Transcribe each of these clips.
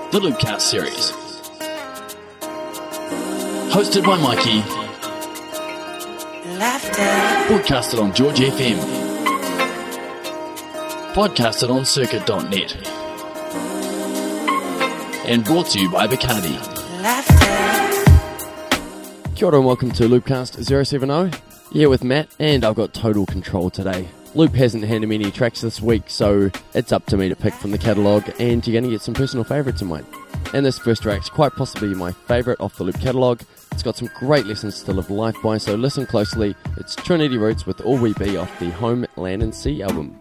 the Loopcast series. Hosted by Mikey. Broadcasted on George FM. Podcasted on Circuit.net. And brought to you by Bacardi. Kia ora and welcome to Loopcast 070. Here with Matt, and I've got total control today. Loop hasn't handed me any tracks this week, so it's up to me to pick from the catalogue, and you're going to get some personal favourites of mine. And this first track's quite possibly my favourite off the Loop catalogue. It's got some great lessons to live life by, so listen closely. It's Trinity Roots with All We Be off the Home, Land and Sea album.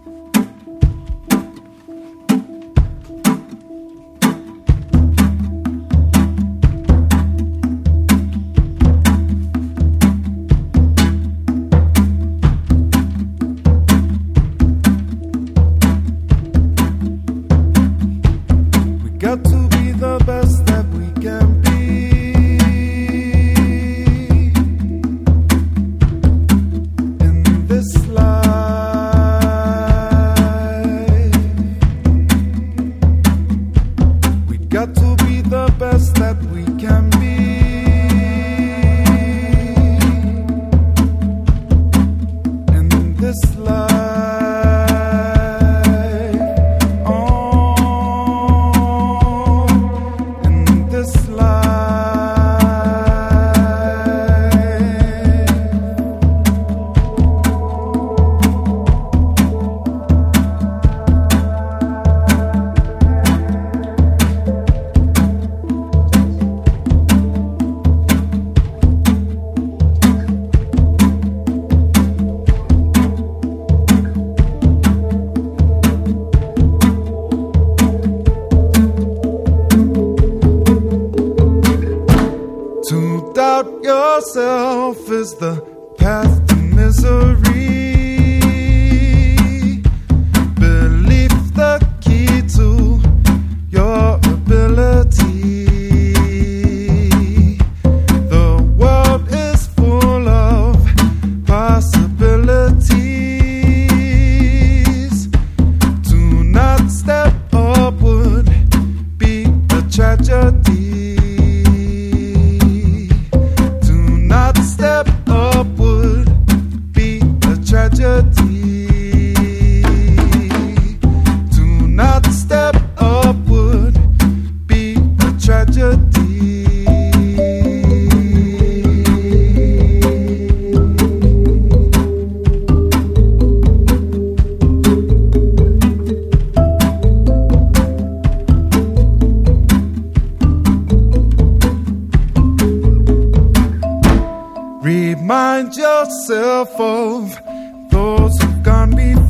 Remind yourself of those who've gone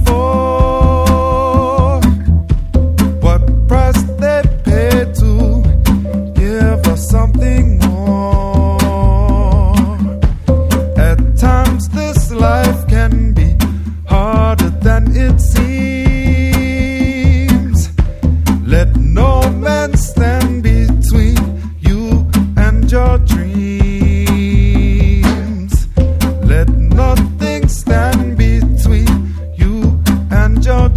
before, what price they paid to give us something more. At times this life can be harder than it seems. Let no man stand between you and your dreams. Nothing stand between you and your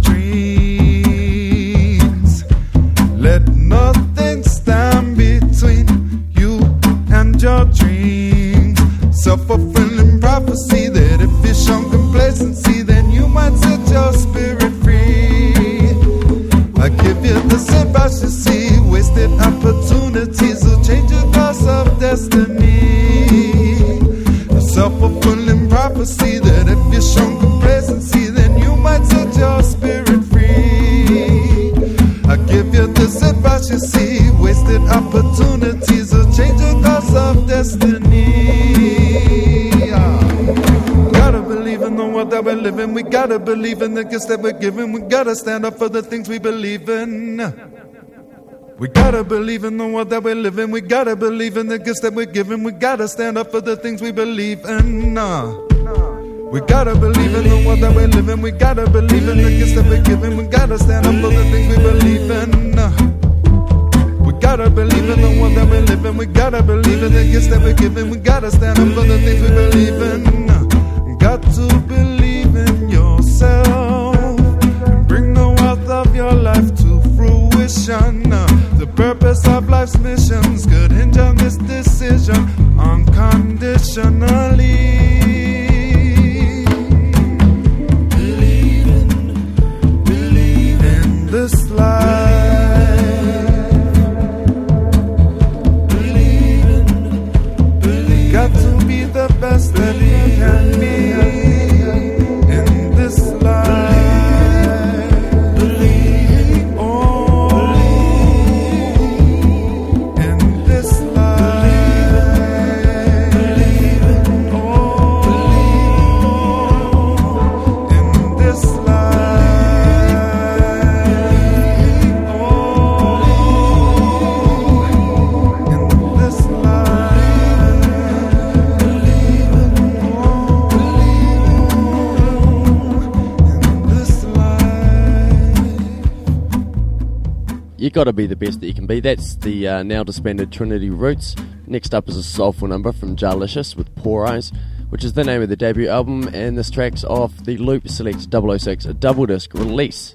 dreams. Let nothing stand between you and your dreams. Self-fulfilling prophecy that if you show complacency, then you might set your spirit free. I give you this advice, you see, wasted opportunities will change your course of destiny. Self-fulfilling prophecy that if you're shown complacency, then you might set your spirit free. I give you this advice, you see, wasted opportunities will change your course of destiny. Gotta believe in the world that we're living. We gotta believe in the gifts that we're given. We gotta stand up for the things we believe in. We gotta believe in the world that we're living. We gotta believe in the gifts that we're given. We gotta stand up for the things we believe in. We gotta believe in the world that we're living. We gotta believe in the gifts that we're given. We gotta stand up for the things we believe in. We gotta believe in the world that we're living. We gotta believe in the gifts that we're given. We gotta stand up for the things we believe in. Got to believe in yourself and bring the wealth of your life to fruition. The purpose life's missions could hinge on this decision unconditionally. Believe in this life. Believe. Got to be the best that you can be in this life. You gotta be the best that you can be. That's the now disbanded Trinity Roots. Next up is a soulful number from Jarlicious with Poor Eyes, which is the name of the debut album, and this track's off the Loop Select 006, a double disc release.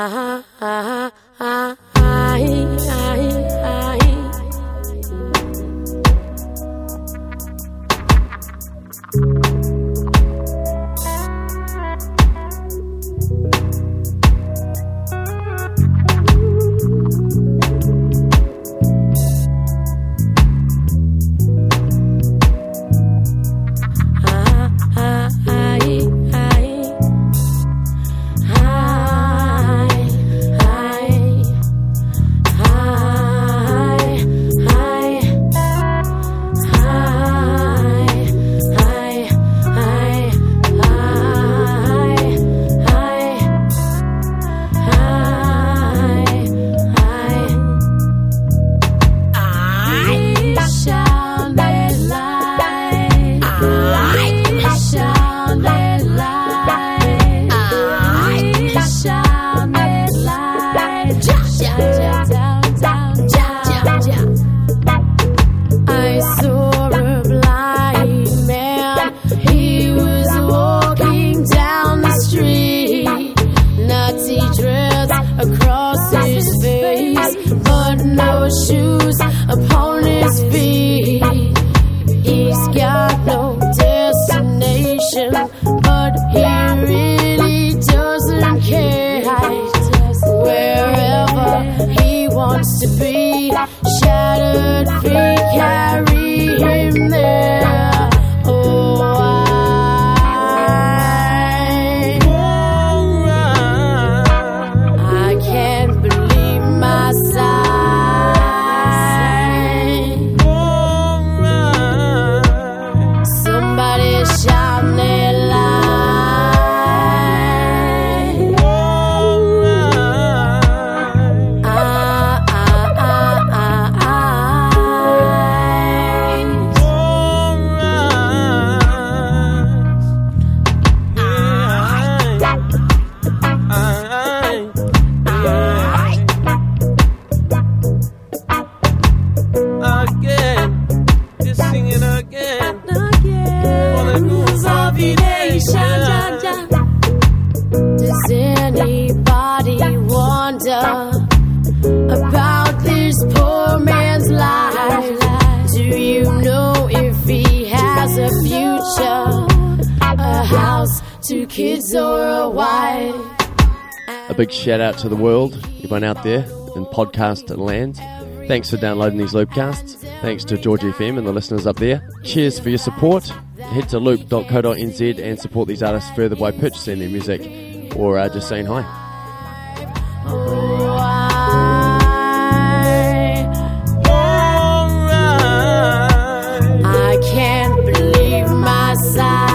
Big shout out to the world, everyone out there in podcast land. Thanks for downloading these Loopcasts. Thanks to George FM and the listeners up there. Cheers for your support. Head to loop.co.nz and support these artists further by purchasing their music or just saying hi. I can't believe my sight.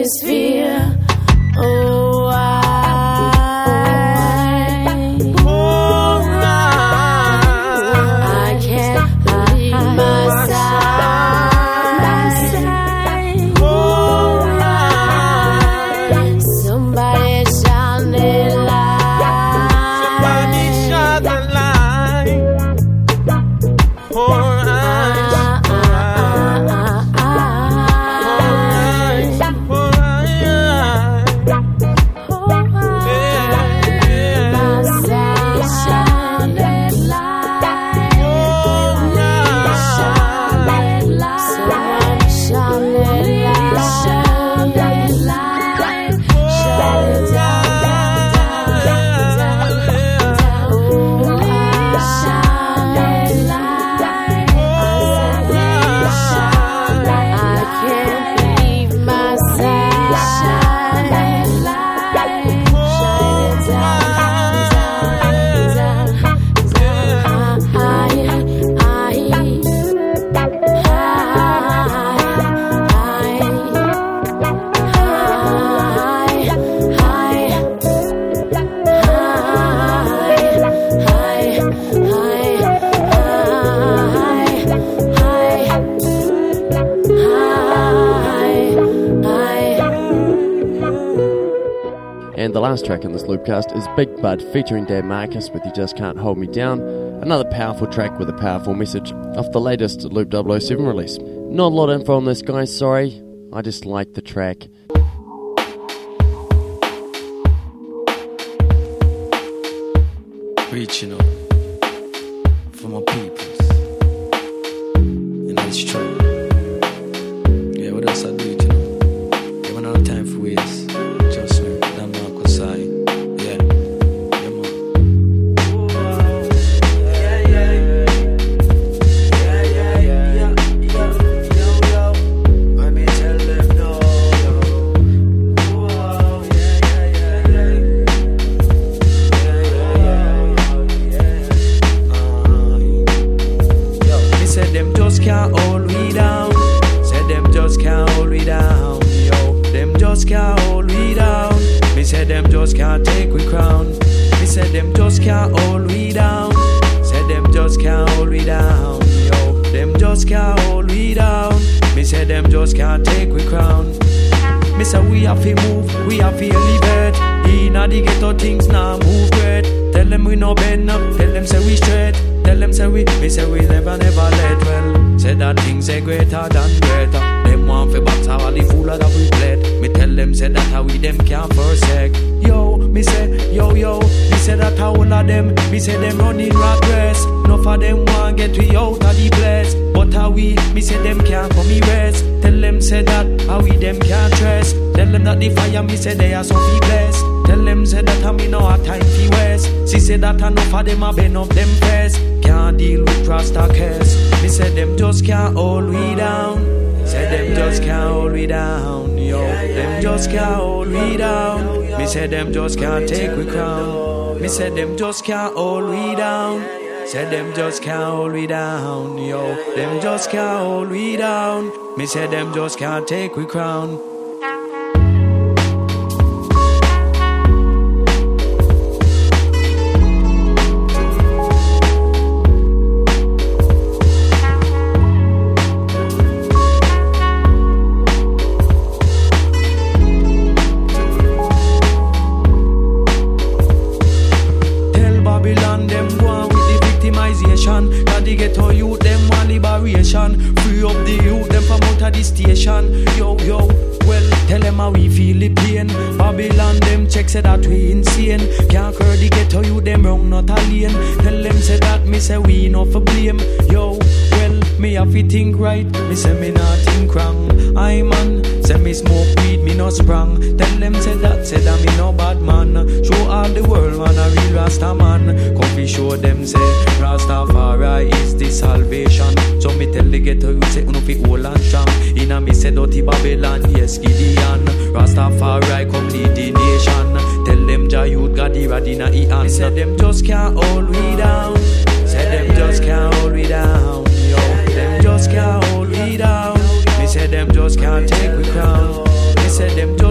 atmosphere. Oh, I can't leave my side. Somebody shine the light. Somebody shine the light. And the last track in this Loopcast is Big Bud featuring Dan Marcus with You Just Can't Hold Me Down. Another powerful track with a powerful message off the latest Loop 007 release. Not a lot of info on this, guys, sorry. I just like the track. Reaching out for my peoples. You know it's true. Yeah, what else I do it, you know? Yeah, we don't have time for waste. Just me, Dan Marcus side. Yeah, yeah, man. Let me tell them no. Said them just can't hold me down. Said them just can't hold me down. Yo, them just can't hold me down. Me said them just can't take we crown. Me said them just can't hold me down. Said them just can't hold me down. Yo, them just can't hold me down. Me said them just can't take we crown. Me say we have to move, we have to elevate. Inna the ghetto things now move great. Tell them we no bend up, tell them say we straight. Tell them say we never let well. Say that things say greater than greater. Them want fi box all the fool that we played. Me tell them say that how we them can't forsake. Yo, me say, yo, me say that how all of them, me say them running rat race. Enough of them want get we out of the place. But how we, me say them can't come erase. Tell them say that how we them can't trace. Tell them that the fire, me say they are so fi blessed. Tell them say that I me no have time fi waste. She say that enough of them a bend up them face. Can't deal with Rasta case. Me say them just can't hold me down. Say them just can't hold me down. Yo, them just can't hold me down. Me say them just can't take we crown. Me say them just can't hold me down. Say them just can't hold me down. Yo, them just can't hold me down. Me say them just can't take we crown. Cause the ghetto youth them want liberation. Free up the youth them from out of the station. Yo, well, tell them how we feel the pain. Babylon them check say that we insane. Can't cure the ghetto youth them wrong not alien. Tell them say that me say we not for blame. Yo, well, me have to think right. Me say me not think wrong. I man, say me smoke weed, me no sprang. Tell them say that me no bad man. Show all the world man a real Rasta man. Come fi show them say Rastafari is the salvation. So me tell the ghetto you say uno fi hold and strong. Inna me say dirty Babylon, yes Gideon. Rastafari come lead the nation. Tell them Jah youth got the rod inna he hand. Me say them just can't hold me down. Say them just can't hold me down. Yo, them just can't hold me down. Me say them just can't take we crown. Me say them just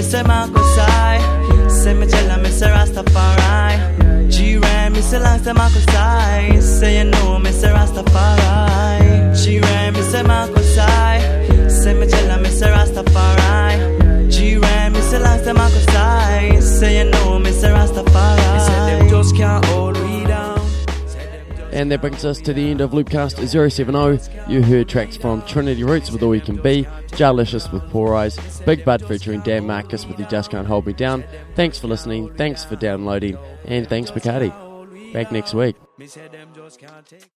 say Marcus I. Say me tell her, me say Rastafari. G-Ram, me say long say Marcus I. Say you know, me say Rastafari. G-Ram, me say Marcus I. Say me tell her, me say Rastafari. G-Ram, me say long say Marcus I. Say you know, me say Rastafari. Me say them just can't hold me down. And that brings us to the end of Loopcast 070. You heard tracks from Trinity Roots with All You Can Be, Jarlicious with Poor Eyes, Big Bud featuring Dan Marcus with You Just Can't Hold Me Down. Thanks for listening, thanks for downloading, and thanks Bacardi. Back next week.